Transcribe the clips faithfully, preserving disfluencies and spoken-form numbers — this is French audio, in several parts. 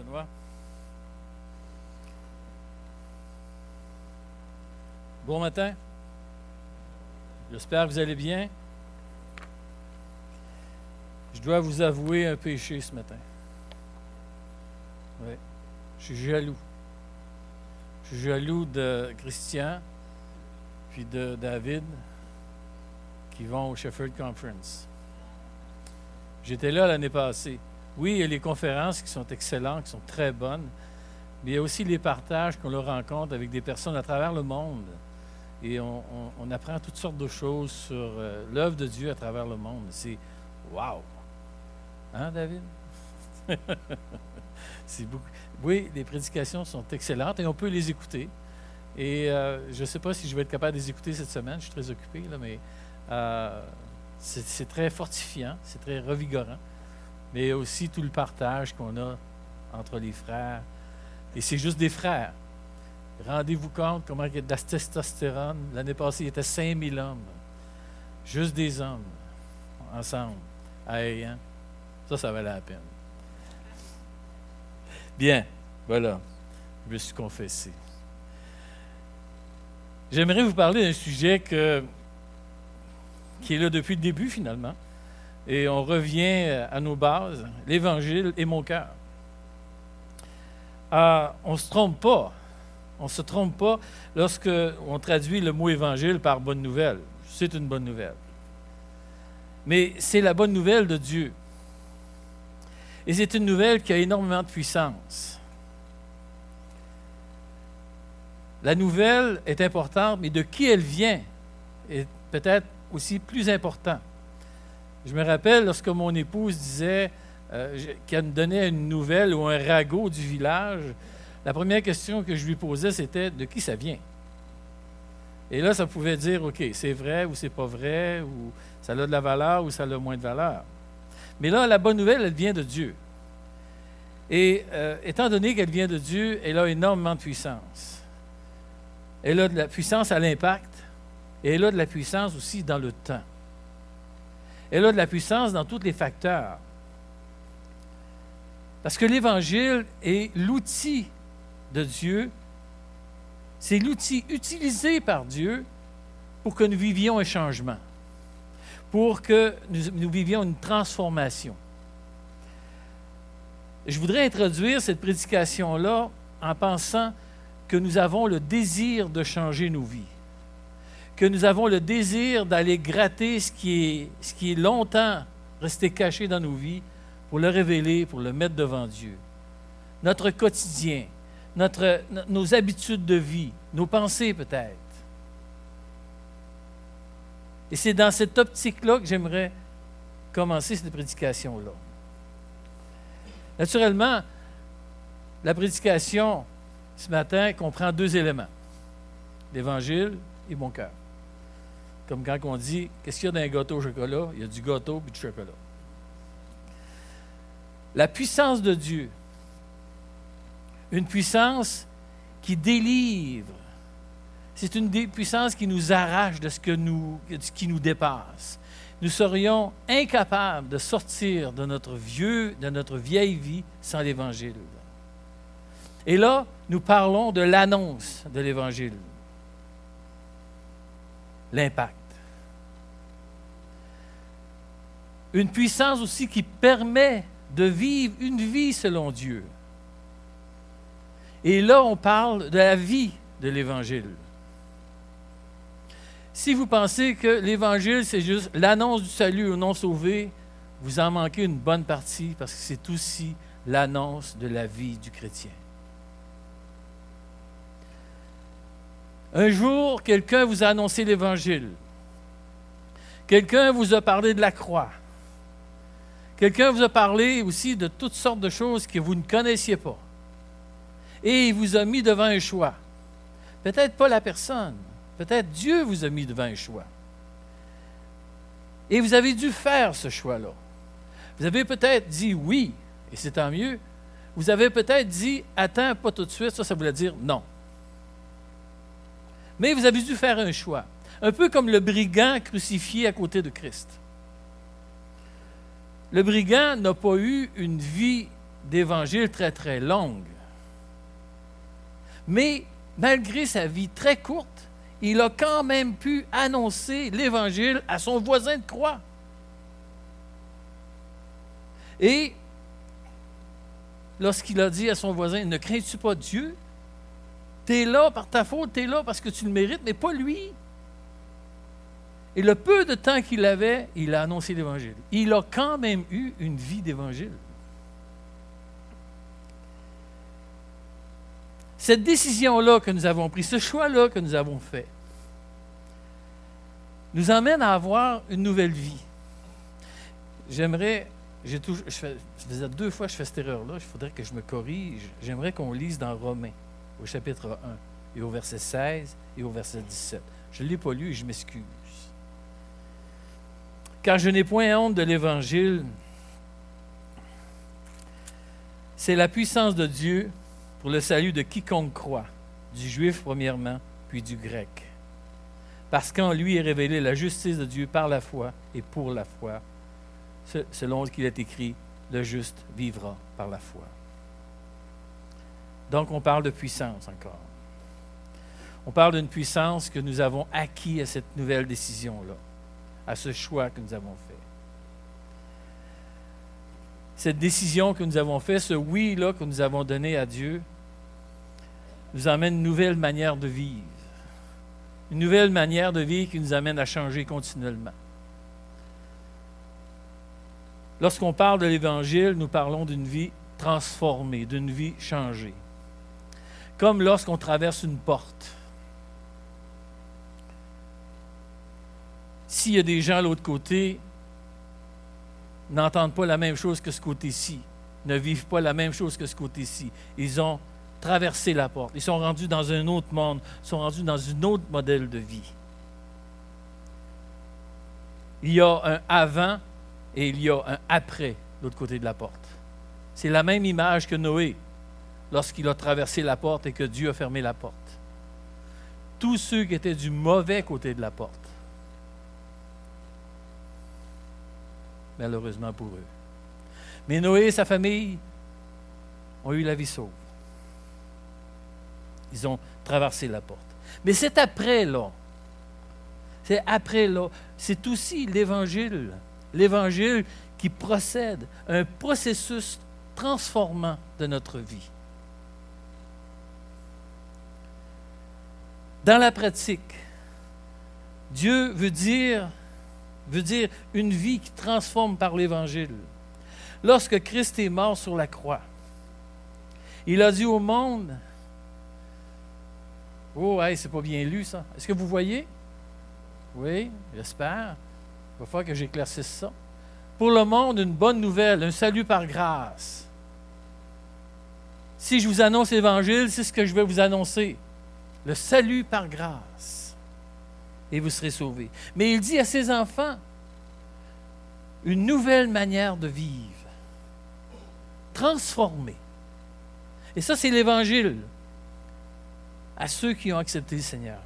Benoît. Bon matin. J'espère que vous allez bien. Je dois vous avouer un péché ce matin. Oui. Je suis jaloux. Je suis jaloux de Christian puis de David qui vont au Sheffield Conference. J'étais là l'année passée. Oui, il y a les conférences qui sont excellentes, qui sont très bonnes, mais il y a aussi les partages qu'on leur rencontre avec des personnes à travers le monde. Et on, on, on apprend toutes sortes de choses sur euh, l'œuvre de Dieu à travers le monde. C'est wow! Hein, David? C'est beaucoup. Oui, les prédications sont excellentes et on peut les écouter. Et euh, je ne sais pas si je vais être capable de les écouter cette semaine. Je suis très occupé, là, mais euh, c'est, c'est très fortifiant, c'est très revigorant. Mais aussi tout le partage qu'on a entre les frères. Et c'est juste des frères. Rendez-vous compte comment il y a de la testostérone. L'année passée, il y était cinq mille hommes. Juste des hommes, ensemble. Hey, hein? Ça, ça valait la peine. Bien, voilà. Je me suis confessé. J'aimerais vous parler d'un sujet que, qui est là depuis le début, finalement. Et on revient à nos bases, l'Évangile et mon cœur. Euh, on ne se trompe pas. On ne se trompe pas lorsque on traduit le mot Évangile par bonne nouvelle. C'est une bonne nouvelle. Mais c'est la bonne nouvelle de Dieu. Et c'est une nouvelle qui a énormément de puissance. La nouvelle est importante, mais de qui elle vient est peut-être aussi plus important. Je me rappelle lorsque mon épouse disait euh, qu'elle me donnait une nouvelle ou un ragot du village, la première question que je lui posais, c'était de qui ça vient. Et là, ça pouvait dire, OK, c'est vrai ou c'est pas vrai, ou ça a de la valeur ou ça a moins de valeur. Mais là, la bonne nouvelle, elle vient de Dieu. Et euh, étant donné qu'elle vient de Dieu, elle a énormément de puissance. Elle a de la puissance à l'impact et elle a de la puissance aussi dans le temps. Elle a de la puissance dans tous les facteurs. Parce que l'Évangile est l'outil de Dieu. C'est l'outil utilisé par Dieu pour que nous vivions un changement, pour que nous, nous vivions une transformation. Je voudrais introduire cette prédication-là en pensant que nous avons le désir de changer nos vies, que nous avons le désir d'aller gratter ce qui est, ce qui est longtemps resté caché dans nos vies pour le révéler, pour le mettre devant Dieu. Notre quotidien, notre, nos habitudes de vie, nos pensées peut-être. Et c'est dans cette optique-là que j'aimerais commencer cette prédication-là. Naturellement, la prédication ce matin comprend deux éléments, l'Évangile et mon cœur. Comme quand on dit, qu'est-ce qu'il y a dans un gâteau au chocolat? Il y a du gâteau et du chocolat. La puissance de Dieu, une puissance qui délivre, c'est une puissance qui nous arrache de ce, que nous, de ce qui nous dépasse. Nous serions incapables de sortir de notre vieux, de notre vieille vie sans l'Évangile. Et là, nous parlons de l'annonce de l'Évangile. L'impact. Une puissance aussi qui permet de vivre une vie selon Dieu. Et là, on parle de la vie de l'Évangile. Si vous pensez que l'Évangile, c'est juste l'annonce du salut aux non-sauvés, vous en manquez une bonne partie parce que c'est aussi l'annonce de la vie du chrétien. Un jour, quelqu'un vous a annoncé l'Évangile. Quelqu'un vous a parlé de la croix. Quelqu'un vous a parlé aussi de toutes sortes de choses que vous ne connaissiez pas. Et il vous a mis devant un choix. Peut-être pas la personne. Peut-être Dieu vous a mis devant un choix. Et vous avez dû faire ce choix-là. Vous avez peut-être dit oui, et c'est tant mieux. Vous avez peut-être dit, attends, pas tout de suite, ça, ça voulait dire non. Mais vous avez dû faire un choix. Un peu comme le brigand crucifié à côté de Christ. Le brigand n'a pas eu une vie d'évangile très, très longue. Mais malgré sa vie très courte, il a quand même pu annoncer l'Évangile à son voisin de croix. Et lorsqu'il a dit à son voisin, « Ne crains-tu pas Dieu? Tu es là par ta faute, tu es là parce que tu le mérites, mais pas lui. » Et le peu de temps qu'il avait, il a annoncé l'Évangile. Il a quand même eu une vie d'Évangile. Cette décision-là que nous avons prise, ce choix-là que nous avons fait, nous emmène à avoir une nouvelle vie. J'aimerais, j'ai toujours, je, fais, je faisais deux fois que je fais cette erreur-là, il faudrait que je me corrige. J'aimerais qu'on lise dans Romains, au chapitre un, et au verset seize et au verset dix-sept. Je ne l'ai pas lu et je m'excuse. Car je n'ai point honte de l'Évangile. C'est la puissance de Dieu pour le salut de quiconque croit, du juif premièrement, puis du grec. Parce qu'en lui est révélée la justice de Dieu par la foi et pour la foi, selon ce qu'il est écrit, le juste vivra par la foi. Donc on parle de puissance encore. On parle d'une puissance que nous avons acquis à cette nouvelle décision-là, à ce choix que nous avons fait. Cette décision que nous avons faite, ce oui-là que nous avons donné à Dieu, nous amène une nouvelle manière de vivre. Une nouvelle manière de vivre qui nous amène à changer continuellement. Lorsqu'on parle de l'Évangile, nous parlons d'une vie transformée, d'une vie changée. Comme lorsqu'on traverse une porte. S'il y a des gens à l'autre côté, n'entendent pas la même chose que ce côté-ci, ne vivent pas la même chose que ce côté-ci. Ils ont traversé la porte. Ils sont rendus dans un autre monde, ils sont rendus dans un autre modèle de vie. Il y a un avant et il y a un après de l'autre côté de la porte. C'est la même image que Noé lorsqu'il a traversé la porte et que Dieu a fermé la porte. Tous ceux qui étaient du mauvais côté de la porte, malheureusement pour eux. Mais Noé et sa famille ont eu la vie sauve. Ils ont traversé la porte. Mais c'est après là. C'est après là. C'est aussi l'Évangile. L'Évangile qui procède à un processus transformant de notre vie. Dans la pratique, Dieu veut dire veut dire une vie qui transforme par l'Évangile. Lorsque Christ est mort sur la croix, il a dit au monde, « Oh, hey, c'est pas bien lu ça. Est-ce que vous voyez? » Oui, j'espère. Il va falloir que j'éclaircisse ça. Pour le monde, une bonne nouvelle, un salut par grâce. Si je vous annonce l'Évangile, c'est ce que je vais vous annoncer. Le salut par grâce. Et vous serez sauvés. Mais il dit à ses enfants, une nouvelle manière de vivre, transformée. Et ça, c'est l'Évangile à ceux qui ont accepté le Seigneur.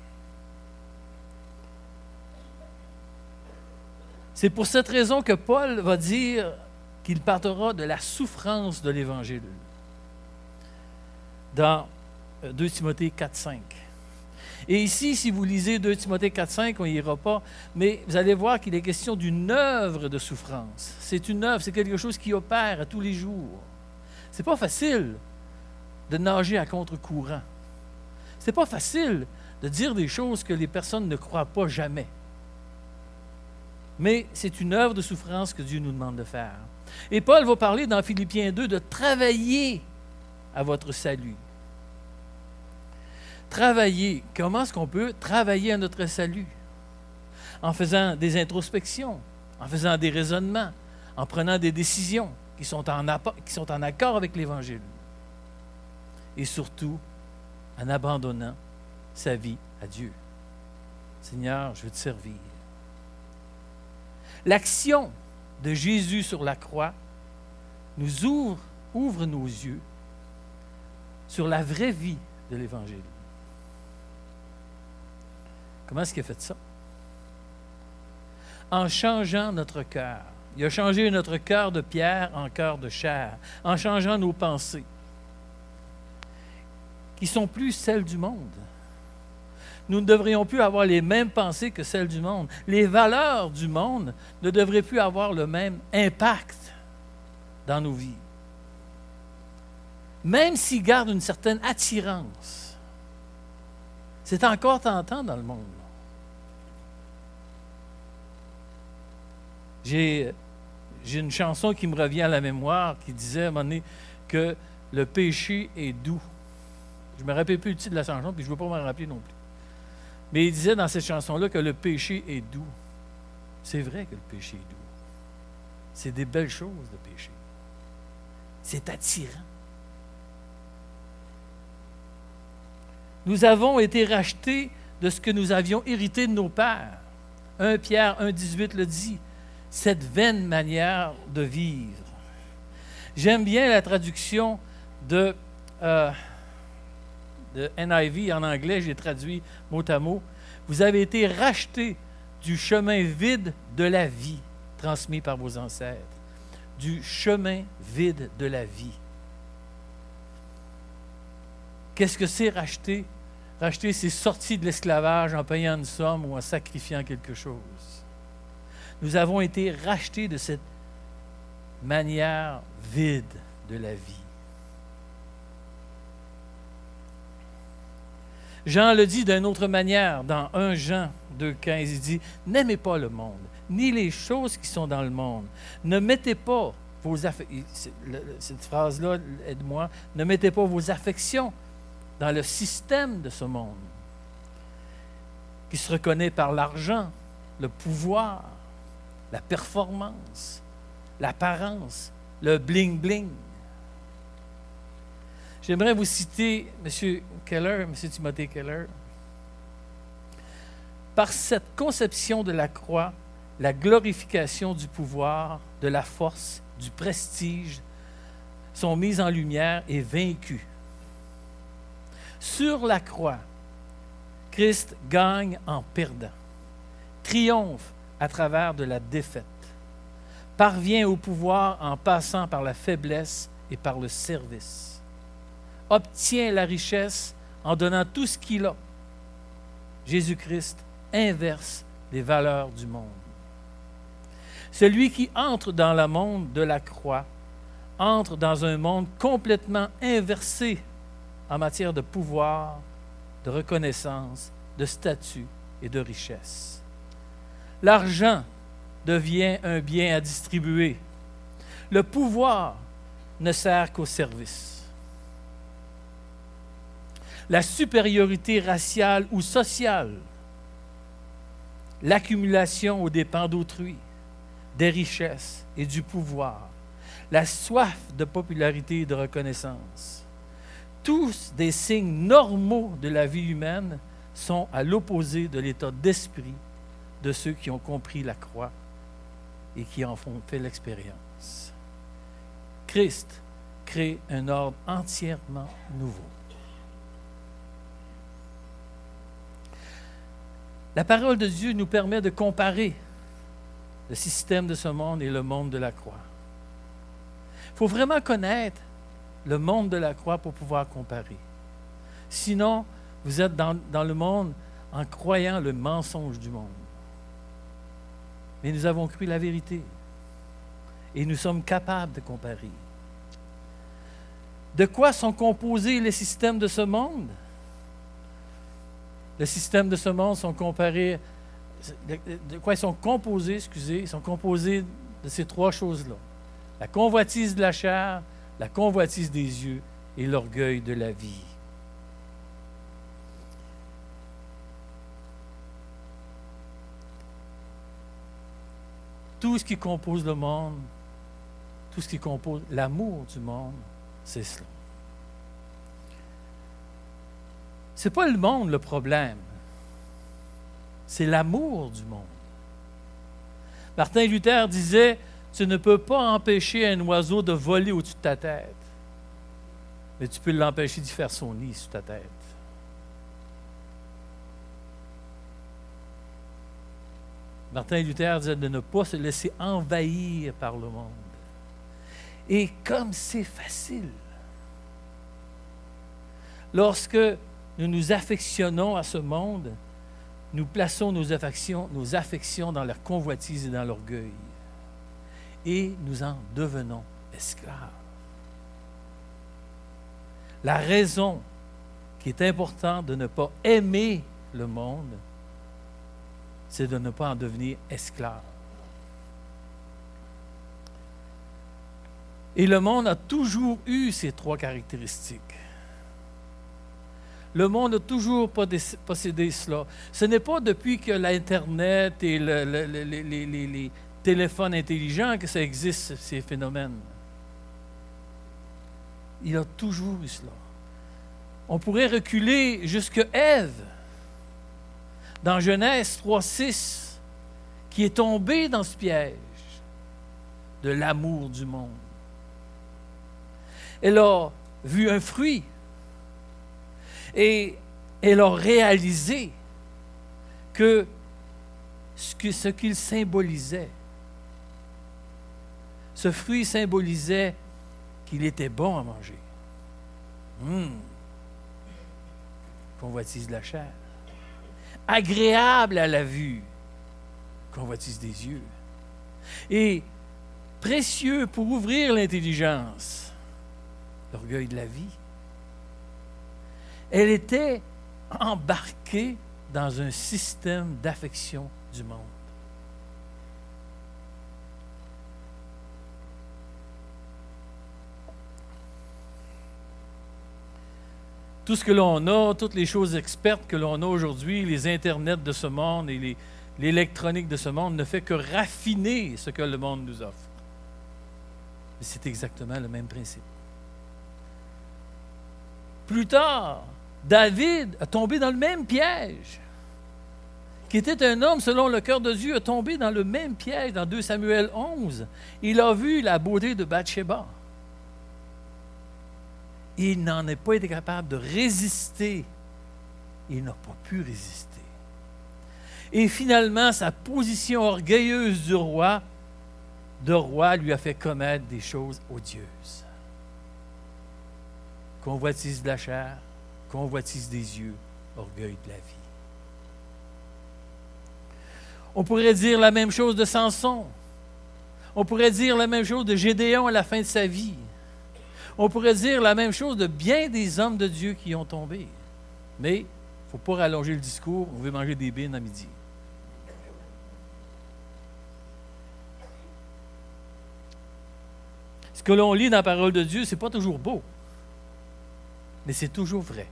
C'est pour cette raison que Paul va dire qu'il parlera de la souffrance de l'Évangile dans deux Timothée quatre, cinq. Et ici, si vous lisez deux Timothée quatre, cinq, on n'y ira pas, mais vous allez voir qu'il est question d'une œuvre de souffrance. C'est une œuvre, c'est quelque chose qui opère à tous les jours. C'est pas facile de nager à contre-courant. C'est pas facile de dire des choses que les personnes ne croient pas jamais. Mais c'est une œuvre de souffrance que Dieu nous demande de faire. Et Paul va parler dans Philippiens deux de travailler à votre salut. Travailler. Comment est-ce qu'on peut travailler à notre salut? En faisant des introspections, en faisant des raisonnements, en prenant des décisions qui sont en, qui sont en accord avec l'Évangile. Et surtout, en abandonnant sa vie à Dieu. Seigneur, je veux te servir. L'action de Jésus sur la croix nous ouvre, ouvre nos yeux sur la vraie vie de l'Évangile. Comment est-ce qu'il a fait ça? En changeant notre cœur. Il a changé notre cœur de pierre en cœur de chair, en changeant nos pensées, qui sont plus celles du monde. Nous ne devrions plus avoir les mêmes pensées que celles du monde. Les valeurs du monde ne devraient plus avoir le même impact dans nos vies. Même s'ils gardent une certaine attirance, c'est encore tentant dans le monde. J'ai, j'ai une chanson qui me revient à la mémoire qui disait à un moment donné que le péché est doux. Je ne me rappelle plus le titre de la chanson, puis je ne veux pas m'en rappeler non plus. Mais il disait dans cette chanson-là que le péché est doux. C'est vrai que le péché est doux. C'est des belles choses, le péché. C'est attirant. Nous avons été rachetés de ce que nous avions hérité de nos pères. premier Pierre un dix-huit le dit, cette vaine manière de vivre. J'aime bien la traduction de, euh, de N I V en anglais, j'ai traduit mot à mot. Vous avez été rachetés du chemin vide de la vie transmis par vos ancêtres. Du chemin vide de la vie. Qu'est-ce que c'est racheter? Racheter, c'est sortir de l'esclavage en payant une somme ou en sacrifiant quelque chose. Nous avons été rachetés de cette manière vide de la vie. Jean le dit d'une autre manière dans premier Jean deux quinze, il dit « N'aimez pas le monde, ni les choses qui sont dans le monde. Ne mettez pas vos affections, cette phrase-là, aide-moi, ne mettez pas vos affections dans le système de ce monde, qui se reconnaît par l'argent, le pouvoir, la performance, l'apparence, le bling-bling. » J'aimerais vous citer M. Keller, M. Timothée Keller. Par cette conception de la croix, la glorification du pouvoir, de la force, du prestige sont mises en lumière et vaincues. Sur la croix, Christ gagne en perdant, triomphe à travers de la défaite, parvient au pouvoir en passant par la faiblesse et par le service, obtient la richesse en donnant tout ce qu'il a. Jésus-Christ inverse les valeurs du monde. Celui qui entre dans le monde de la croix entre dans un monde complètement inversé en matière de pouvoir, de reconnaissance, de statut et de richesse. L'argent devient un bien à distribuer. Le pouvoir ne sert qu'au service. La supériorité raciale ou sociale, l'accumulation aux dépens d'autrui, des richesses et du pouvoir, la soif de popularité et de reconnaissance, tous des signes normaux de la vie humaine sont à l'opposé de l'état d'esprit de ceux qui ont compris la croix et qui en font fait l'expérience. Christ crée un ordre entièrement nouveau. La parole de Dieu nous permet de comparer le système de ce monde et le monde de la croix. Il faut vraiment connaître le monde de la croix pour pouvoir comparer. Sinon, vous êtes dans, dans le monde en croyant le mensonge du monde. Mais nous avons cru la vérité et nous sommes capables de comparer. De quoi sont composés les systèmes de ce monde? Les systèmes de ce monde sont comparés, de, de quoi ils sont composés, excusez, ils sont composés de ces trois choses-là. La convoitise de la chair, la convoitise des yeux et l'orgueil de la vie. Tout ce qui compose le monde, tout ce qui compose l'amour du monde, c'est cela. Ce n'est pas le monde le problème, c'est l'amour du monde. Martin Luther disait, tu ne peux pas empêcher un oiseau de voler au-dessus de ta tête, mais tu peux l'empêcher d'y faire son nid sur ta tête. Martin Luther disait de ne pas se laisser envahir par le monde. Et comme c'est facile, lorsque nous nous affectionnons à ce monde, nous plaçons nos affections, nos affections dans la convoitise et dans l'orgueil. Et nous en devenons esclaves. La raison qui est importante de ne pas aimer le monde, c'est de ne pas en devenir esclave. Et le monde a toujours eu ces trois caractéristiques. Le monde a toujours possédé cela. Ce n'est pas depuis que l'Internet et le, le, le, les, les, les téléphones intelligents que ça existe, ces phénomènes. Il a toujours eu cela. On pourrait reculer jusqu'à Ève, dans Genèse trois six, qui est tombée dans ce piège de l'amour du monde. Elle a vu un fruit et elle a réalisé que ce, que, ce qu'il symbolisait, ce fruit symbolisait qu'il était bon à manger. Hum. Convoitise de la chair. Agréable à la vue. Convoitise des yeux. Et précieux pour ouvrir l'intelligence. L'orgueil de la vie. Elle était embarquée dans un système d'affection du monde. Tout ce que l'on a, toutes les choses expertes que l'on a aujourd'hui, les internets de ce monde et les, l'électronique de ce monde ne fait que raffiner ce que le monde nous offre. Mais c'est exactement le même principe. Plus tard, David a tombé dans le même piège. Qui était un homme selon le cœur de Dieu, a tombé dans le même piège dans deux Samuel onze. Il a vu la beauté de Bathsheba. Il n'en est pas été capable de résister. Il n'a pas pu résister. Et finalement, sa position orgueilleuse du roi, de roi, lui a fait commettre des choses odieuses. Convoitise de la chair, convoitise des yeux, orgueil de la vie. On pourrait dire la même chose de Samson. On pourrait dire la même chose de Gédéon à la fin de sa vie. On pourrait dire la même chose de bien des hommes de Dieu qui ont tombé. Mais il ne faut pas rallonger le discours, on veut manger des bines à midi. Ce que l'on lit dans la parole de Dieu, ce n'est pas toujours beau, mais c'est toujours vrai.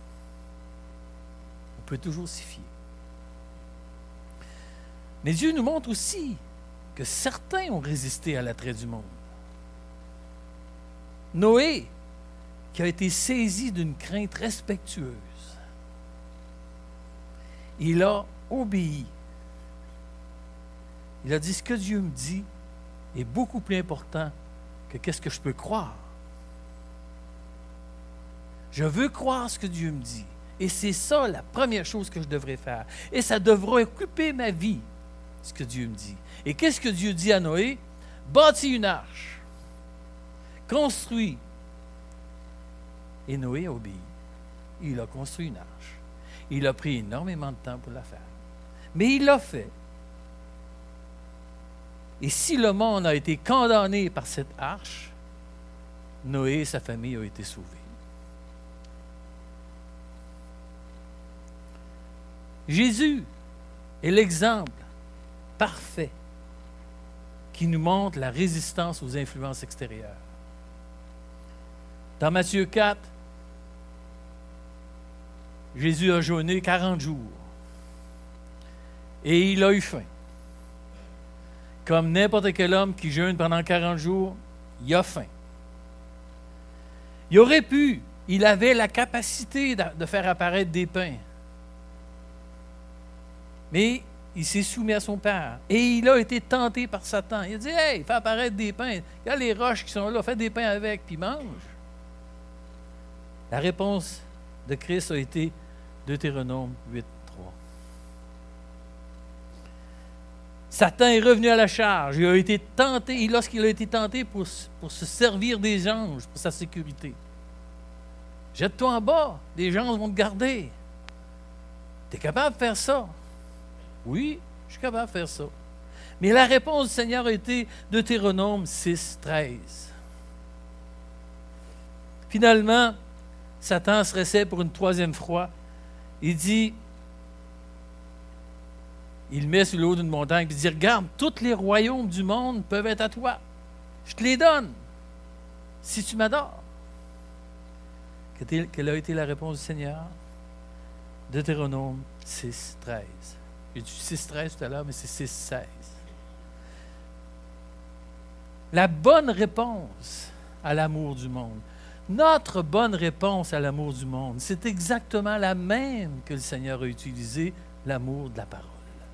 On peut toujours s'y fier. Mais Dieu nous montre aussi que certains ont résisté à l'attrait du monde. Noé, qui a été saisi d'une crainte respectueuse, il a obéi. Il a dit, ce que Dieu me dit est beaucoup plus important que qu'est-ce que je peux croire. Je veux croire ce que Dieu me dit. Et c'est ça la première chose que je devrais faire. Et ça devrait occuper ma vie, ce que Dieu me dit. Et qu'est-ce que Dieu dit à Noé? Bâtis une arche. Construit. Et Noé a obéi. Il a construit une arche. Il a pris énormément de temps pour la faire. Mais il l'a fait. Et si le monde a été condamné par cette arche, Noé et sa famille ont été sauvés. Jésus est l'exemple parfait qui nous montre la résistance aux influences extérieures. Dans Matthieu quatre, Jésus a jeûné quarante jours et il a eu faim. Comme n'importe quel homme qui jeûne pendant quarante jours, il a faim. Il aurait pu, il avait la capacité de faire apparaître des pains. Mais il s'est soumis à son Père. Et il a été tenté par Satan. Il a dit, « Hey, fais apparaître des pains. Il y a les roches qui sont là, fais des pains avec, puis mange. » La réponse de Christ a été Deutéronome huit, trois. Satan est revenu à la charge. Il a été tenté, et lorsqu'il a été tenté pour, pour se servir des anges pour sa sécurité. Jette-toi en bas, les anges vont te garder. Tu es capable de faire ça? Oui, je suis capable de faire ça. Mais la réponse du Seigneur a été Deutéronome six, treize. Finalement, Satan se réessaie pour une troisième fois. Il dit, il met sur le haut d'une montagne et dit, regarde, tous les royaumes du monde peuvent être à toi. Je te les donne, si tu m'adores. Quelle a été la réponse du Seigneur? Deutéronome six, treize. J'ai dit six, treize tout à l'heure, mais c'est six, seize. La bonne réponse à l'amour du monde, notre bonne réponse à l'amour du monde, c'est exactement la même que le Seigneur a utilisée, l'amour de la parole.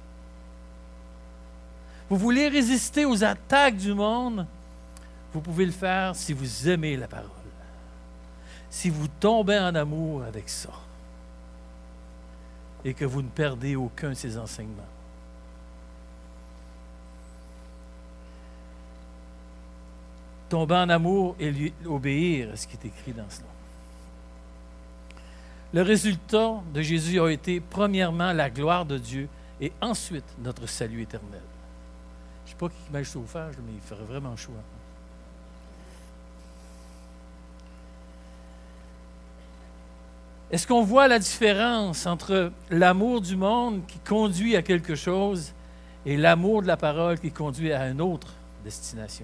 Vous voulez résister aux attaques du monde, vous pouvez le faire si vous aimez la parole. Si vous tombez en amour avec ça et que vous ne perdez aucun de ses enseignements. Tomber en amour et lui obéir à ce qui est écrit dans cela. Le résultat de Jésus a été premièrement la gloire de Dieu et ensuite notre salut éternel. Je ne sais pas qui met le chauffage, mais il ferait vraiment chaud. Est-ce qu'on voit la différence entre l'amour du monde qui conduit à quelque chose et l'amour de la parole qui conduit à une autre destination?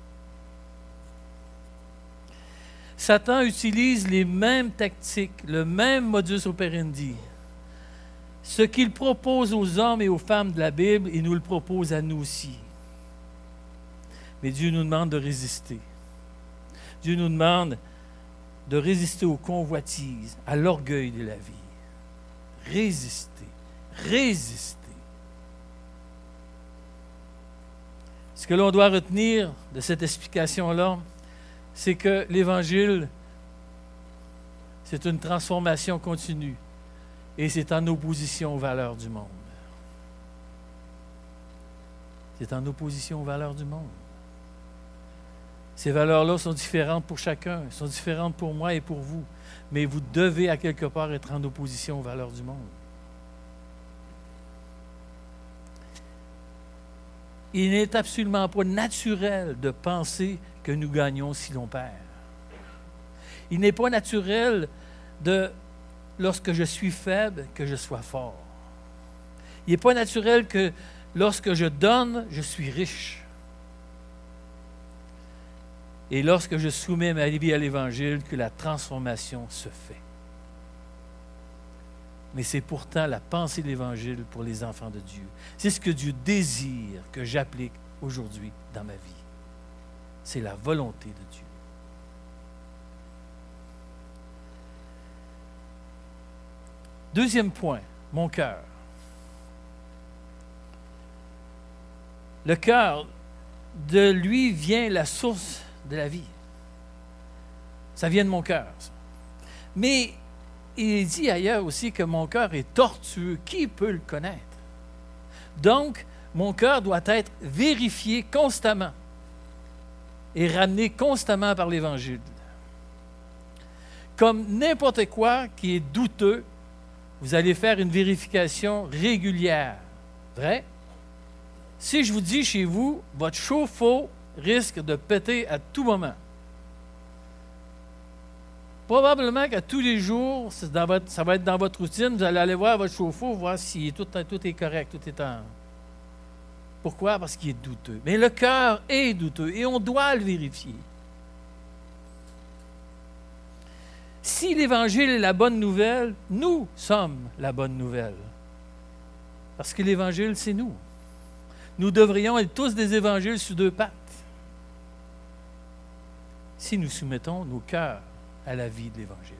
Satan utilise les mêmes tactiques, le même modus operandi. Ce qu'il propose aux hommes et aux femmes de la Bible, il nous le propose à nous aussi. Mais Dieu nous demande de résister. Dieu nous demande de résister aux convoitises, à l'orgueil de la vie. Résister, résister. Ce que l'on doit retenir de cette explication-là, c'est que l'Évangile, c'est une transformation continue et c'est en opposition aux valeurs du monde. C'est en opposition aux valeurs du monde. Ces valeurs-là sont différentes pour chacun, sont différentes pour moi et pour vous, mais vous devez à quelque part être en opposition aux valeurs du monde. Il n'est absolument pas naturel de penser que nous gagnons si l'on perd. Il n'est pas naturel de, lorsque je suis faible, que je sois fort. Il n'est pas naturel que lorsque je donne, je suis riche. Et lorsque je soumets ma vie à l'Évangile, que la transformation se fait. Mais c'est pourtant la pensée de l'Évangile pour les enfants de Dieu. C'est ce que Dieu désire que j'applique aujourd'hui dans ma vie. C'est la volonté de Dieu. Deuxième point, mon cœur. Le cœur, de lui vient la source de la vie. Ça vient de mon cœur, ça. Mais il dit ailleurs aussi que mon cœur est tortueux. Qui peut le connaître? Donc, mon cœur doit être vérifié constamment et ramené constamment par l'Évangile. Comme n'importe quoi qui est douteux, vous allez faire une vérification régulière. Vrai? Si je vous dis chez vous, votre chauffe-eau risque de péter à tout moment. Probablement qu'à tous les jours, c'est dans votre, ça va être dans votre routine, vous allez aller voir votre chauffe-eau, voir si tout, tout est correct, tout est en... Pourquoi? Parce qu'il est douteux. Mais le cœur est douteux et on doit le vérifier. Si l'Évangile est la bonne nouvelle, nous sommes la bonne nouvelle. Parce que l'Évangile, c'est nous. Nous devrions être tous des évangiles sur deux pattes. Si nous soumettons nos cœurs à la vie de l'Évangile.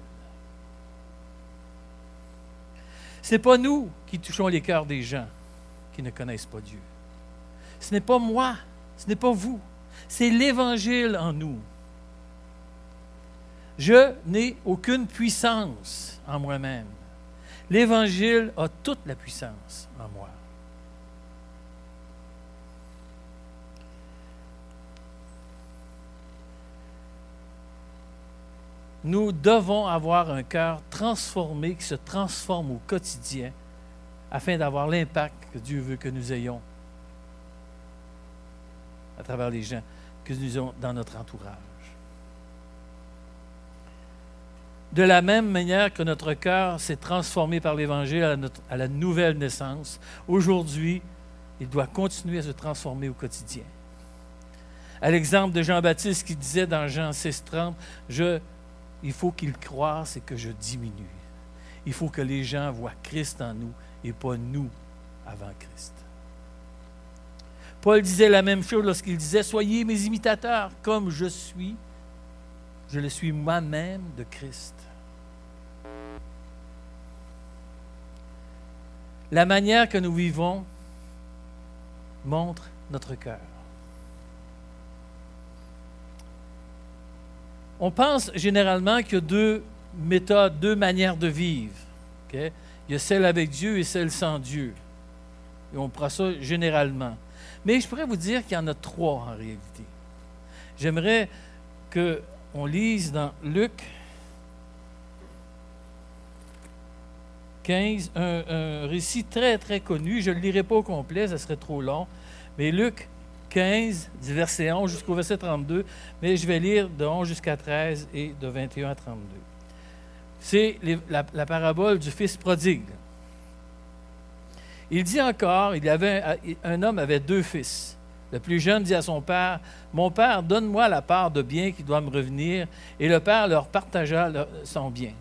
Ce n'est pas nous qui touchons les cœurs des gens qui ne connaissent pas Dieu. Ce n'est pas moi, ce n'est pas vous. C'est l'Évangile en nous. Je n'ai aucune puissance en moi-même. L'Évangile a toute la puissance en moi. nous devons avoir un cœur transformé, qui se transforme au quotidien, afin d'avoir l'impact que Dieu veut que nous ayons à travers les gens que nous avons dans notre entourage. De la même manière que notre cœur s'est transformé par l'Évangile à, notre, à la nouvelle naissance, aujourd'hui, il doit continuer à se transformer au quotidien. À l'exemple de Jean-Baptiste qui disait dans Jean six trente, je, il faut qu'il croisse et que je diminue. Il faut que les gens voient Christ en nous et pas nous avant Christ. Paul disait la même chose lorsqu'il disait « Soyez mes imitateurs, comme je suis, je le suis moi-même de Christ. » La manière que nous vivons montre notre cœur. On pense généralement qu'il y a deux méthodes, deux manières de vivre. Okay? Il y a celle avec Dieu et celle sans Dieu. Et on prend ça généralement. Mais je pourrais vous dire qu'il y en a trois en réalité. J'aimerais qu'on lise dans Luc quinze, un, un récit très, très connu. Je ne le lirai pas au complet, ça serait trop long. Mais Luc quinze, du verset onze jusqu'au verset trente-deux, mais je vais lire de onze jusqu'à treize et de vingt et un à trente-deux. C'est les, la, la parabole du fils prodigue. Il dit encore, il y avait, un homme avait deux fils. Le plus jeune dit à son père, « Mon père, donne-moi la part de bien qui doit me revenir. » Et le père leur partagea leur, son bien.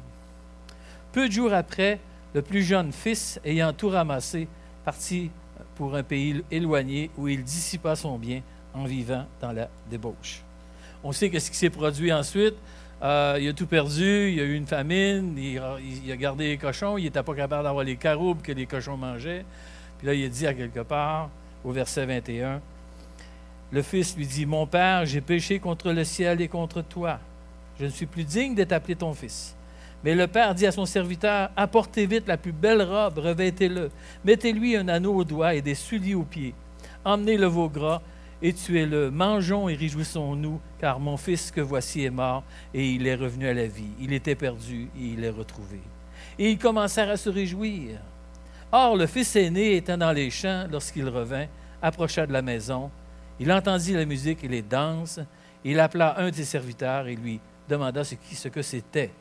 Peu de jours après, le plus jeune fils, ayant tout ramassé, partit pour un pays éloigné où il dissipa son bien en vivant dans la débauche. On sait que ce qui s'est produit ensuite, euh, il a tout perdu, il y a eu une famine, il, il a gardé les cochons, il n'était pas capable d'avoir les caroubes que les cochons mangeaient. Puis là, il a dit à quelque part, au verset vingt et un, le fils lui dit, « Mon père, j'ai péché contre le ciel et contre toi. Je ne suis plus digne d'être appelé ton fils. » Mais le père dit à son serviteur, « Apportez vite la plus belle robe, revêtez-le. Mettez-lui un anneau au doigt et des souliers aux pieds. Emmenez le veau gras et tuez-le. Mangeons et réjouissons-nous, car mon fils que voici est mort et il est revenu à la vie. Il était perdu et il est retrouvé. » Et ils commencèrent à se réjouir. Or, le fils aîné, étant dans les champs, lorsqu'il revint, approcha de la maison. Il entendit la musique et les danses. Il appela un de ses serviteurs et lui demanda ce, qui, ce que c'était.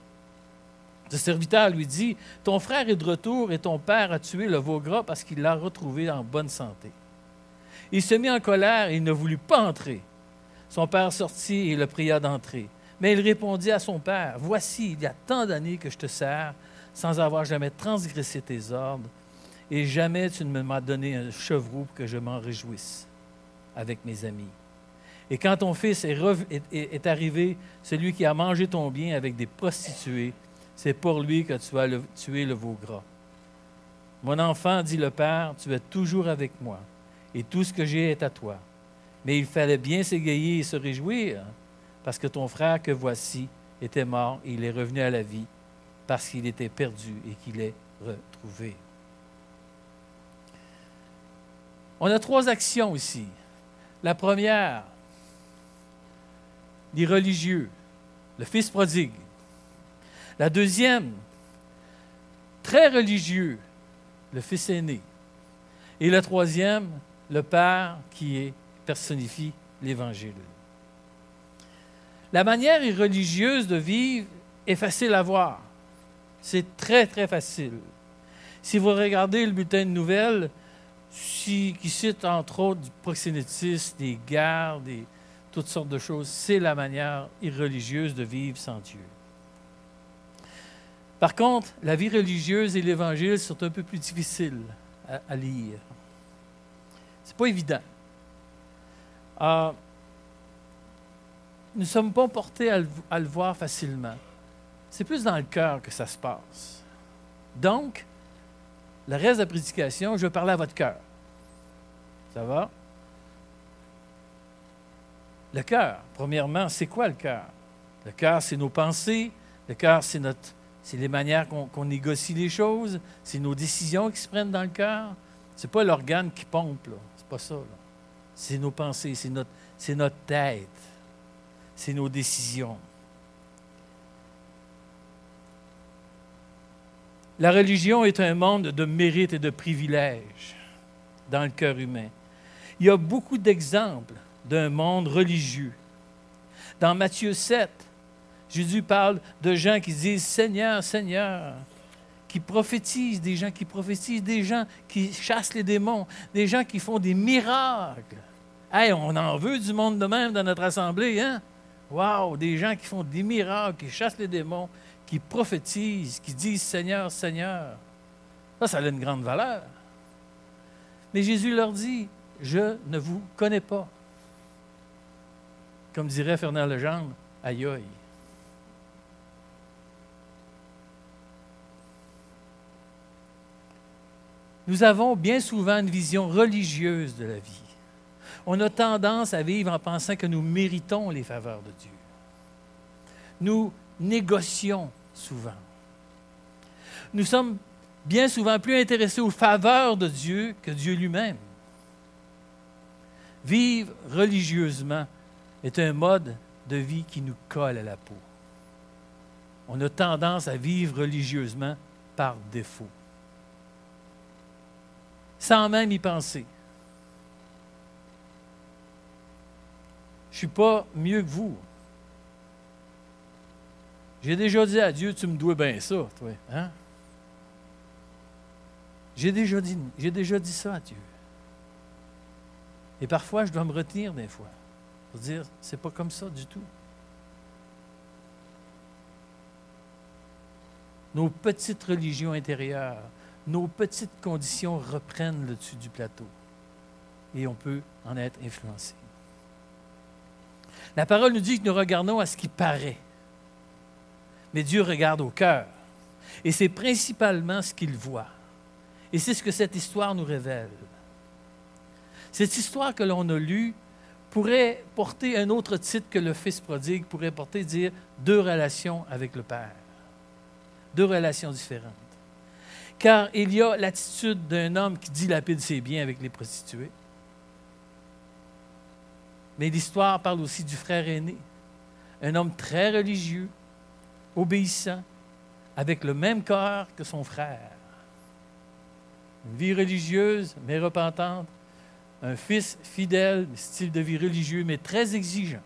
Ce serviteur lui dit, « Ton frère est de retour et ton père a tué le veau gras parce qu'il l'a retrouvé en bonne santé. » Il se mit en colère et il ne voulut pas entrer. Son père sortit et le pria d'entrer. Mais il répondit à son père, « Voici, il y a tant d'années que je te sers sans avoir jamais transgressé tes ordres, et jamais tu ne m'as donné un chevreau pour que je m'en réjouisse avec mes amis. Et quand ton fils est, rev- est, est, est arrivé, celui qui a mangé ton bien avec des prostituées, c'est pour lui que tu as le, tué le veau gras. Mon enfant, dit le père, tu es toujours avec moi, et tout ce que j'ai est à toi. Mais il fallait bien s'égayer et se réjouir, parce que ton frère que voici était mort et il est revenu à la vie, parce qu'il était perdu et qu'il est retrouvé. On a trois actions ici. La première, les religieux, le fils prodigue. La deuxième, très religieux, le fils aîné. Et la troisième, le Père qui est, personnifie l'Évangile. La manière religieuse de vivre est facile à voir. C'est très, très facile. Si vous regardez le bulletin de nouvelles, si, qui cite entre autres du proxénétisme, des guerres, des, toutes sortes de choses, c'est la manière irreligieuse de vivre sans Dieu. Par contre, la vie religieuse et l'Évangile sont un peu plus difficiles à, à lire. C'est pas évident. Euh, nous ne sommes pas portés à le, à le voir facilement. C'est plus dans le cœur que ça se passe. Donc, le reste de la prédication, je vais parler à votre cœur. Ça va? Le cœur, premièrement, c'est quoi le cœur? Le cœur, c'est nos pensées. Le cœur, c'est notre, c'est les manières qu'on, qu'on négocie les choses. C'est nos décisions qui se prennent dans le cœur. C'est pas l'organe qui pompe, là. C'est pas ça, là. C'est nos pensées, c'est notre, c'est notre tête. C'est nos décisions. La religion est un monde de mérite et de privilèges dans le cœur humain. Il y a beaucoup d'exemples d'un monde religieux. Dans Matthieu sept, Jésus parle de gens qui disent « Seigneur, Seigneur », qui prophétisent, des gens qui prophétisent, des gens qui chassent les démons, des gens qui font des miracles. Hey, on en veut du monde de même dans notre assemblée, hein? Wow, des gens qui font des miracles, qui chassent les démons, qui prophétisent, qui disent « Seigneur, Seigneur ». Ça, ça a une grande valeur. Mais Jésus leur dit « Je ne vous connais pas ». Comme dirait Fernand Legendre, « Aïe aïe ». Nous avons bien souvent une vision religieuse de la vie. On a tendance à vivre en pensant que nous méritons les faveurs de Dieu. Nous négocions souvent. Nous sommes bien souvent plus intéressés aux faveurs de Dieu que Dieu lui-même. Vivre religieusement est un mode de vie qui nous colle à la peau. On a tendance à vivre religieusement par défaut, sans même y penser. Je ne suis pas mieux que vous. J'ai déjà dit à Dieu, tu me dois bien ça, toi. Hein? J'ai déjà dit, j'ai déjà dit ça à Dieu. Et parfois, je dois me retenir des fois pour dire, c'est pas comme ça du tout. Nos petites religions intérieures, nos petites conditions reprennent le dessus du plateau et on peut en être influencé. La parole nous dit que nous regardons à ce qui paraît, mais Dieu regarde au cœur et c'est principalement ce qu'il voit. Et c'est ce que cette histoire nous révèle. Cette histoire que l'on a lue pourrait porter un autre titre que le Fils prodigue, pourrait porter, dire, deux relations avec le Père. Deux relations différentes. Car il y a l'attitude d'un homme qui dilapide ses biens avec les prostituées. Mais l'histoire parle aussi du frère aîné, un homme très religieux, obéissant, avec le même cœur que son frère. Une vie religieuse, mais repentante. Un fils fidèle, style de vie religieux, mais très exigeant.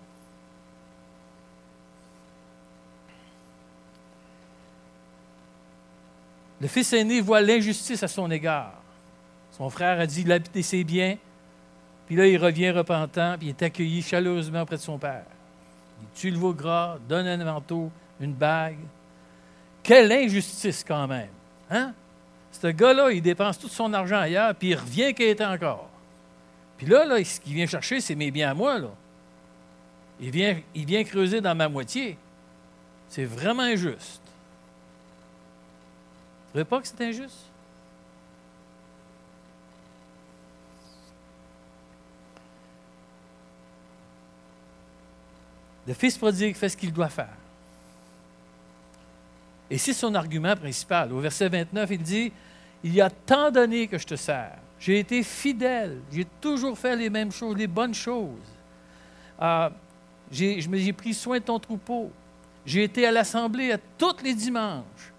Le fils aîné voit l'injustice à son égard. Son frère a dit lapider ses biens, puis là, il revient repentant, puis il est accueilli chaleureusement auprès de son père. Il tue le veau gras, donne un manteau, une bague. Quelle injustice quand même! Hein? Ce gars-là, il dépense tout son argent ailleurs, puis il revient qu'il était encore. Puis là, là, ce qu'il vient chercher, c'est mes biens à moi. Là. Il vient, il vient creuser dans ma moitié. C'est vraiment injuste. Vous ne trouvez pas que c'est injuste? Le fils prodigue fait ce qu'il doit faire. Et c'est son argument principal. Au verset vingt-neuf, il dit « Il y a tant d'années que je te sers. J'ai été fidèle. J'ai toujours fait les mêmes choses, les bonnes choses. Euh, j'ai, je me, j'ai pris soin de ton troupeau. J'ai été à l'assemblée à tous les dimanches.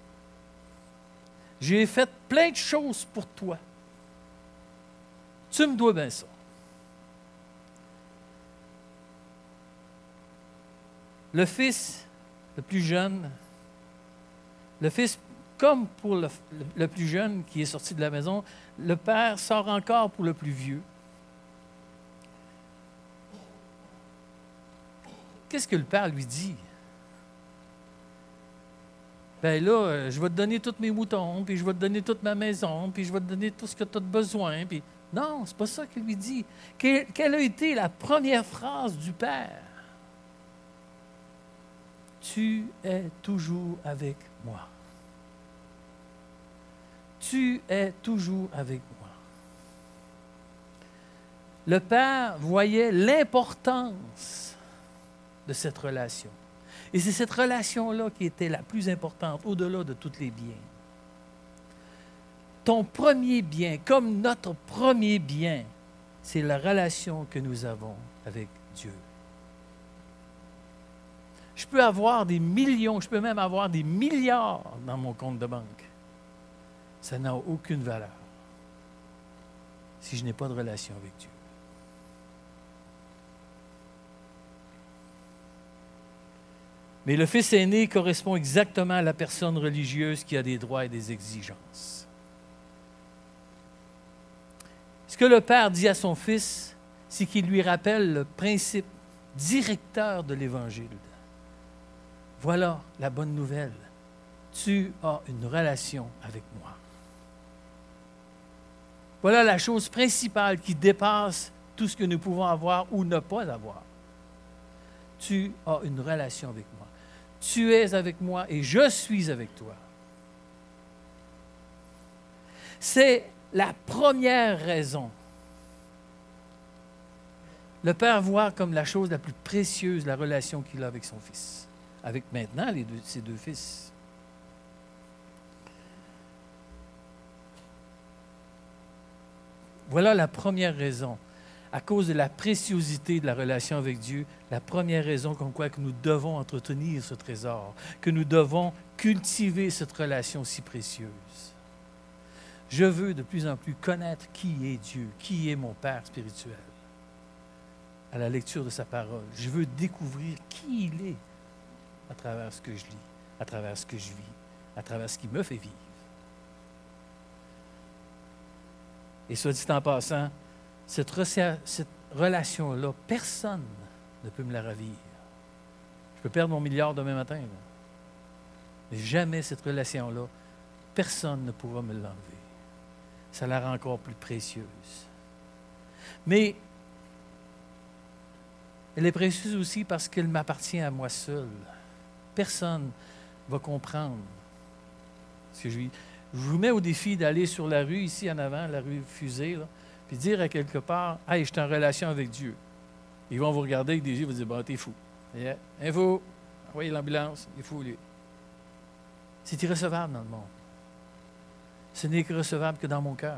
J'ai fait plein de choses pour toi. Tu me dois bien ça. » Le fils, le plus jeune, le fils, comme pour le, le, le plus jeune qui est sorti de la maison, le père sort encore pour le plus vieux. Qu'est-ce que le père lui dit? Ben là, je vais te donner tous mes moutons, puis je vais te donner toute ma maison, puis je vais te donner tout ce que tu as besoin. Puis... Non, c'est pas ça qu'il lui dit. Quelle, quelle a été la première phrase du père? Tu es toujours avec moi. Tu es toujours avec moi. Le père voyait l'importance de cette relation. Et c'est cette relation-là qui était la plus importante, au-delà de tous les biens. Ton premier bien, comme notre premier bien, c'est la relation que nous avons avec Dieu. Je peux avoir des millions, je peux même avoir des milliards dans mon compte de banque. ça n'a aucune valeur si je n'ai pas de relation avec Dieu. Mais le fils aîné correspond exactement à la personne religieuse qui a des droits et des exigences. Ce que le père dit à son fils, c'est qu'il lui rappelle le principe directeur de l'Évangile. Voilà la bonne nouvelle. Tu as une relation avec moi. Voilà la chose principale qui dépasse tout ce que nous pouvons avoir ou ne pas avoir. Tu as une relation avec moi. Tu es avec moi et je suis avec toi. C'est la première raison. Le Père voit comme la chose la plus précieuse la relation qu'il a avec son Fils, avec maintenant les deux, ses deux fils. Voilà la première raison. À cause de la préciosité de la relation avec Dieu, la première raison comme quoi que nous devons entretenir ce trésor, que nous devons cultiver cette relation si précieuse. Je veux de plus en plus connaître qui est Dieu, qui est mon Père spirituel. À la lecture de sa parole, je veux découvrir qui il est à travers ce que je lis, à travers ce que je vis, à travers ce qui me fait vivre. Et soit dit en passant, cette, re- cette relation-là, personne ne peut me la ravir. Je peux perdre mon milliard demain matin, là. Mais jamais cette relation-là, personne ne pourra me l'enlever. Ça la rend encore plus précieuse. Mais elle est précieuse aussi parce qu'elle m'appartient à moi seul. Personne ne va comprendre ce que je vis. Je vous mets au défi d'aller sur la rue, ici en avant, la rue Fusée, là, puis dire à quelque part, « Hey, je suis en relation avec Dieu. » Ils vont vous regarder avec des yeux, ils vont dire, « Bon, t'es fou. Yeah. Info, envoyez l'ambulance, il est fou, lui. » C'est irrecevable dans le monde. Ce n'est que recevable que dans mon cœur.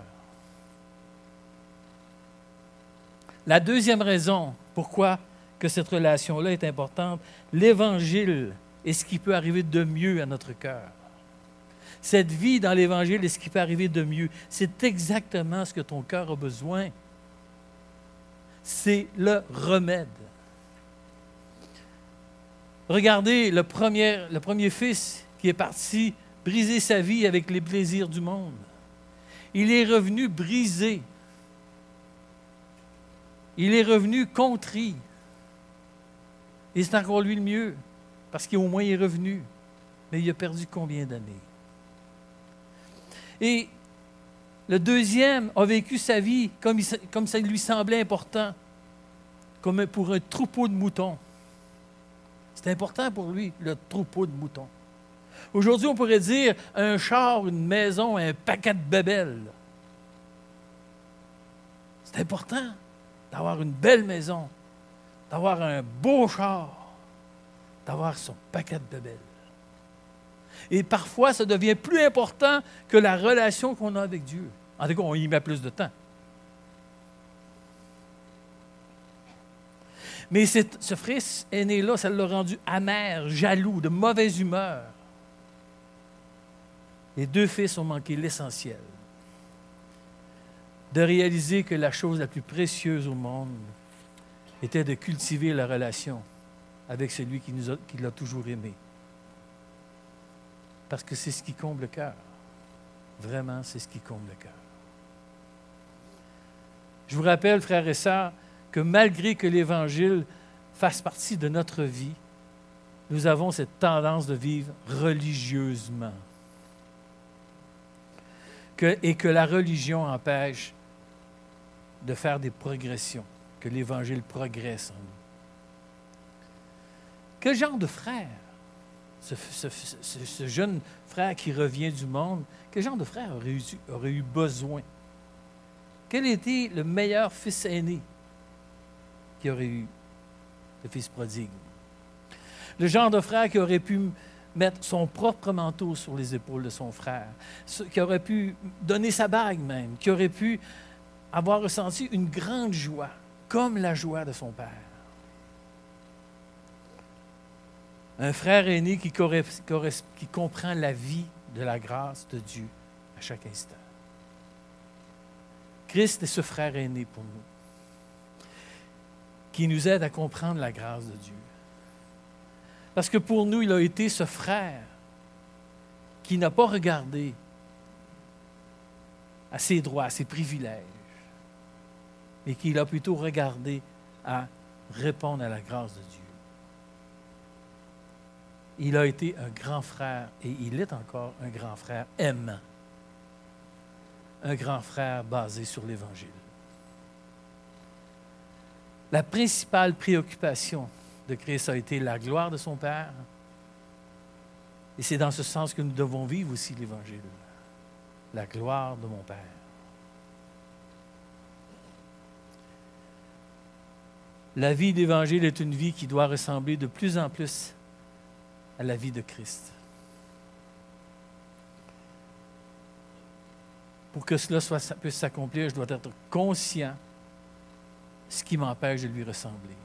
La deuxième raison pourquoi que cette relation-là est importante, l'Évangile est ce qui peut arriver de mieux à notre cœur. Cette vie dans l'Évangile est ce qui peut arriver de mieux. C'est exactement ce que ton cœur a besoin. C'est le remède. Regardez le premier, le premier fils qui est parti briser sa vie avec les plaisirs du monde. Il est revenu brisé. Il est revenu contrit. Et c'est encore lui le mieux, parce qu'au moins il est revenu. Mais il a perdu combien d'années? Et le deuxième a vécu sa vie comme, il, comme ça lui semblait important, comme pour un troupeau de moutons. C'est important pour lui, le troupeau de moutons. Aujourd'hui, on pourrait dire un char, une maison, un paquet de bébelles. C'est important d'avoir une belle maison, d'avoir un beau char, d'avoir son paquet de bébelles. Et parfois, ça devient plus important que la relation qu'on a avec Dieu. En tout cas, on y met plus de temps. Mais cette, ce fils aîné-là, ça l'a rendu amer, jaloux, de mauvaise humeur. Les deux fils ont manqué l'essentiel. De réaliser que la chose la plus précieuse au monde était de cultiver la relation avec celui qui, nous a, qui l'a toujours aimé. Parce que c'est ce qui comble le cœur. Vraiment, c'est ce qui comble le cœur. Je vous rappelle, frères et sœurs, que malgré que l'Évangile fasse partie de notre vie, nous avons cette tendance de vivre religieusement. Que, et que la religion empêche de faire des progressions, que l'Évangile progresse en nous. Quel genre de frère? Ce, ce, ce, ce jeune frère qui revient du monde, quel genre de frère aurait eu, aurait eu besoin? Quel était le meilleur fils aîné qui aurait eu le fils prodigue? Le genre de frère qui aurait pu mettre son propre manteau sur les épaules de son frère, qui aurait pu donner sa bague même, qui aurait pu avoir ressenti une grande joie, comme la joie de son père. Un frère aîné qui, qui comprend la vie de la grâce de Dieu à chaque instant. Christ est ce frère aîné pour nous, qui nous aide à comprendre la grâce de Dieu. Parce que pour nous, il a été ce frère qui n'a pas regardé à ses droits, à ses privilèges, mais qui a plutôt regardé à répondre à la grâce de Dieu. Il a été un grand frère et il est encore un grand frère aimant. Un grand frère basé sur l'Évangile. La principale préoccupation de Christ a été la gloire de son Père. Et c'est dans ce sens que nous devons vivre aussi l'Évangile. La gloire de mon Père. La vie d'Évangile est une vie qui doit ressembler de plus en plus à la vie de Christ. Pour que cela soit, puisse s'accomplir, je dois être conscient de ce qui m'empêche de lui ressembler.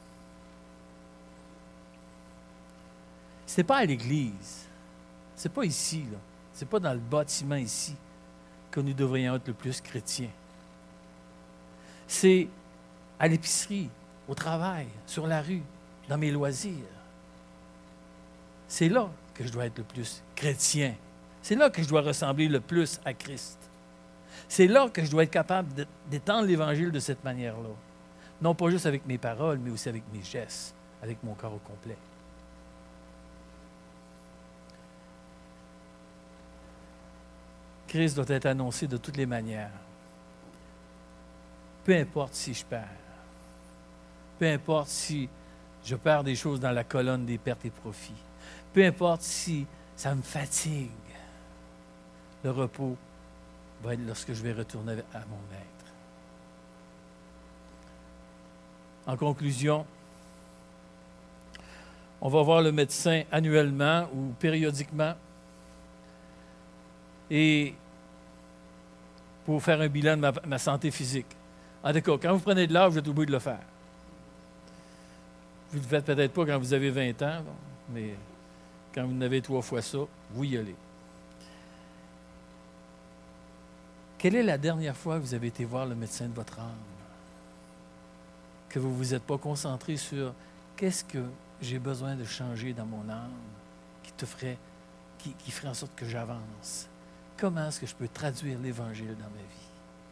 Ce n'est pas à l'Église, ce n'est pas ici, là. Ce n'est pas dans le bâtiment ici que nous devrions être le plus chrétiens. C'est à l'épicerie, au travail, sur la rue, dans mes loisirs. C'est là que je dois être le plus chrétien. C'est là que je dois ressembler le plus à Christ. C'est là que je dois être capable d'étendre l'Évangile de cette manière-là. Non pas juste avec mes paroles, mais aussi avec mes gestes, avec mon corps au complet. Christ doit être annoncé de toutes les manières. Peu importe si je perds. Peu importe si je perds des choses dans la colonne des pertes et profits. Peu importe si ça me fatigue. Le repos va être lorsque je vais retourner à mon Maître. En conclusion, on va voir le médecin annuellement ou périodiquement et pour faire un bilan de ma, ma santé physique. En tout cas, quand vous prenez de l'âge, vous êtes obligé de le faire. Vous ne le faites peut-être pas quand vous avez vingt ans, bon, mais quand vous en avez trois fois ça, vous y allez. Quelle est la dernière fois que vous avez été voir le médecin de votre âme? Que vous ne vous êtes pas concentré sur qu'est-ce que j'ai besoin de changer dans mon âme qui te ferait, qui, qui ferait en sorte que j'avance. Comment est-ce que je peux traduire l'Évangile dans ma vie?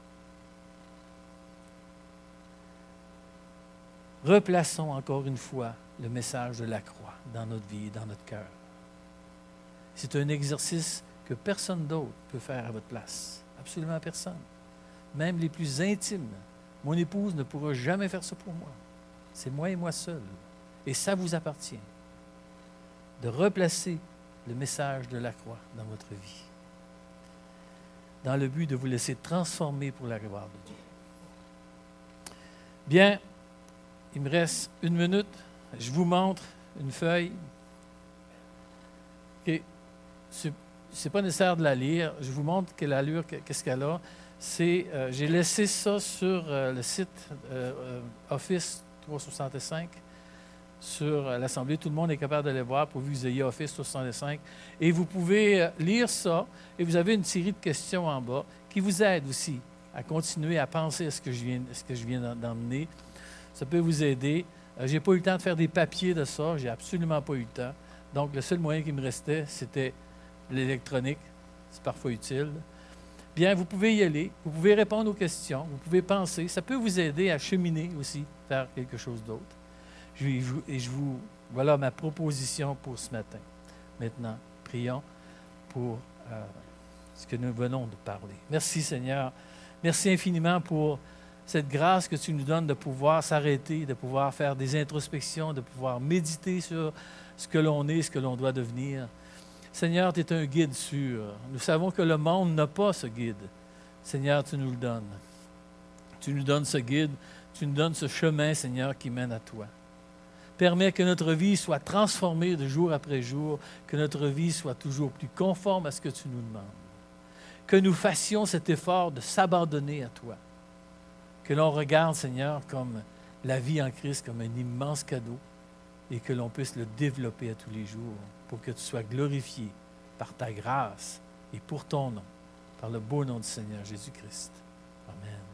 Replaçons encore une fois le message de la croix dans notre vie et dans notre cœur. C'est un exercice que personne d'autre peut faire à votre place. Absolument personne. Même les plus intimes. Mon épouse ne pourra jamais faire ça pour moi. C'est moi et moi seul. Et ça vous appartient de replacer le message de la croix dans votre vie, dans le but de vous laisser transformer pour la gloire de Dieu. Bien, il me reste une minute. Je vous montre une feuille. Okay. Ce n'est pas nécessaire de la lire. Je vous montre quelle allure, qu'est-ce qu'elle a. C'est, euh, j'ai laissé ça sur euh, le site euh, euh, Office trois cent soixante-cinq, sur euh, l'Assemblée. Tout le monde est capable de le voir pourvu que vous ayez Office trois cent soixante-cinq. Et vous pouvez euh, lire ça et vous avez une série de questions en bas qui vous aident aussi à continuer à penser à ce que je viens, ce que je viens d'emmener. Ça peut vous aider. Euh, je n'ai pas eu le temps de faire des papiers de ça. J'ai absolument pas eu le temps. Donc, le seul moyen qui me restait, c'était l'électronique. C'est parfois utile. Bien, vous pouvez y aller. Vous pouvez répondre aux questions. Vous pouvez penser. Ça peut vous aider à cheminer aussi, faire quelque chose d'autre. Je, et je vous... Voilà ma proposition pour ce matin. Maintenant, prions pour euh, ce que nous venons de parler. Merci, Seigneur. Merci infiniment pour cette grâce que tu nous donnes de pouvoir s'arrêter, de pouvoir faire des introspections, de pouvoir méditer sur ce que l'on est, ce que l'on doit devenir. Seigneur, tu es un guide sûr. Nous savons que le monde n'a pas ce guide. Seigneur, tu nous le donnes. Tu nous donnes ce guide, tu nous donnes ce chemin, Seigneur, qui mène à toi. Permets que notre vie soit transformée de jour après jour, que notre vie soit toujours plus conforme à ce que tu nous demandes. Que nous fassions cet effort de s'abandonner à toi. Que l'on regarde, Seigneur, comme la vie en Christ, comme un immense cadeau et que l'on puisse le développer à tous les jours pour que tu sois glorifié par ta grâce et pour ton nom. par le beau nom du Seigneur Jésus-Christ. Amen.